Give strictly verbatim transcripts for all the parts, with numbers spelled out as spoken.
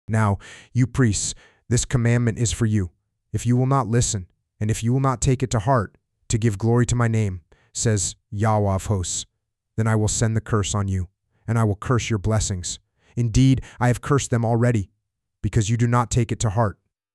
Now, you priests, this commandment is for you. If you will not listen, and if you will not take it to heart, to give glory to my name, says Yahweh of hosts, then I will send the curse on you, and I will curse your blessings. Indeed, I have cursed them already, because you do not take it to heart.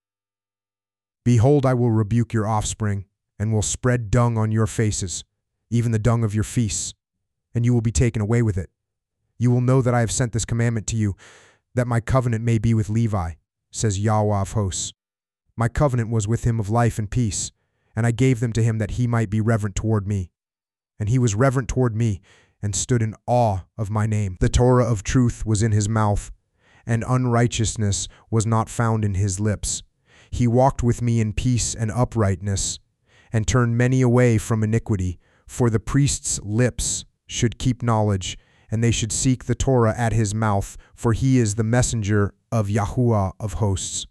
Behold, I will rebuke your offspring, and will spread dung on your faces, even the dung of your feasts, and you will be taken away with it. You will know that I have sent this commandment to you, that my covenant may be with Levi, says Yahweh of hosts. My covenant was with him of life and peace, and I gave them to him that he might be reverent toward me. And he was reverent toward me, and stood in awe of my name. The Torah of truth was in his mouth, and unrighteousness was not found in his lips. He walked with me in peace and uprightness, and turned many away from iniquity. For the priest's lips should keep knowledge, and they should seek the Torah at his mouth, for he is the messenger of Yahuwah of hosts.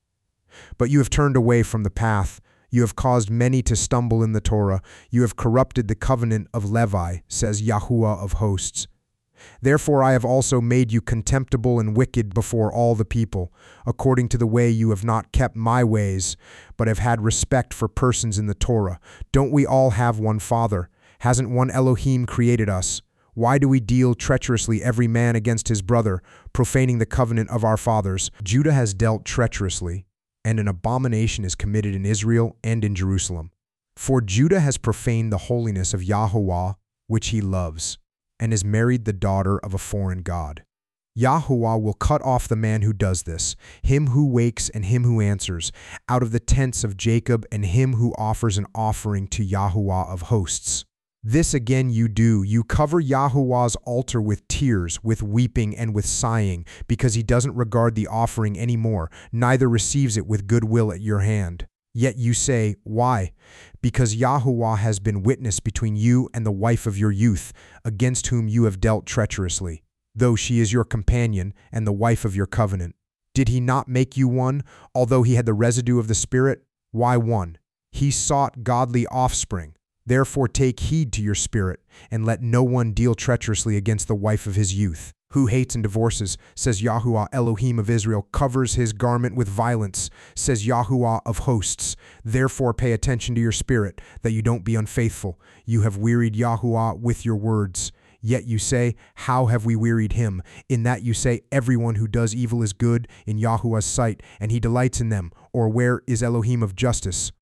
But you have turned away from the path. You have caused many to stumble in the Torah. You have corrupted the covenant of Levi, says Yahuwah of hosts. Therefore I have also made you contemptible and wicked before all the people, according to the way you have not kept my ways, but have had respect for persons in the Torah. Don't we all have one Father? Hasn't one Elohim created us? Why do we deal treacherously every man against his brother, profaning the covenant of our fathers? Judah has dealt treacherously, and an abomination is committed in Israel and in Jerusalem. For Judah has profaned the holiness of Yahuwah, which he loves, and has married the daughter of a foreign god. Yahuwah will cut off the man who does this, him who wakes and him who answers, out of the tents of Jacob, and him who offers an offering to Yahuwah of hosts. This again you do, you cover Yahuwah's altar with tears, with weeping, and with sighing, because he doesn't regard the offering any more, neither receives it with goodwill at your hand. Yet you say, why? Because Yahuwah has been witness between you and the wife of your youth, against whom you have dealt treacherously, though she is your companion and the wife of your covenant. Did he not make you one, although he had the residue of the Spirit? Why one? He sought godly offspring. Therefore take heed to your spirit, and let no one deal treacherously against the wife of his youth. Who hates and divorces, says Yahuwah Elohim of Israel, covers his garment with violence, says Yahuwah of hosts. Therefore pay attention to your spirit, that you don't be unfaithful. You have wearied Yahuwah with your words. Yet you say, how have we wearied him? In that you say, everyone who does evil is good in Yahuwah's sight, and he delights in them. Or where is Elohim of justice?